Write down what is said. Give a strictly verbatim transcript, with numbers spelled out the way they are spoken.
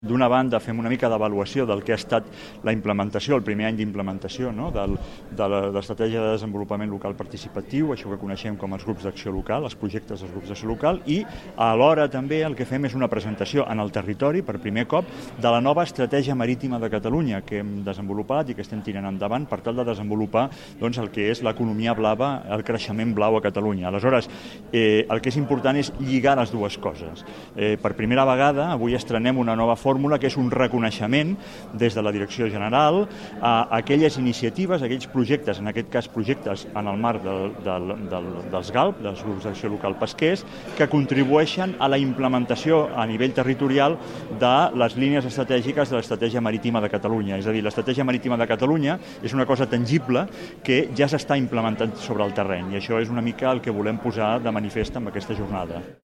D'una banda, fem una mica d'avaluació del que ha estat la implementació, el primer any d'implementació, no? Del, de l'estratègia de desenvolupament local participatiu, això que coneixem com els grups d'acció local, els projectes dels grups d'acció local, i alhora també el que fem és una presentació en el territori, per primer cop, de la nova estratègia marítima de Catalunya que hem desenvolupat i que estem tirant endavant per tal de desenvolupar doncs, el que és l'economia blava, el creixement blau a Catalunya. Aleshores, eh, el que és important és lligar les dues coses. Eh, per primera vegada, avui estrenem una nova fórmula fórmula que és un reconeixement des de la Direcció General a aquelles iniciatives, a aquells projectes, en aquest cas projectes en el marc del, del, del, dels GALP, dels grups d'acció local pesquers, que contribueixen a la implementació a nivell territorial de les línies estratègiques de l'estratègia marítima de Catalunya. És a dir, l'estratègia marítima de Catalunya és una cosa tangible que ja s'està implementant sobre el terreny i això és una mica el que volem posar de manifest amb aquesta jornada.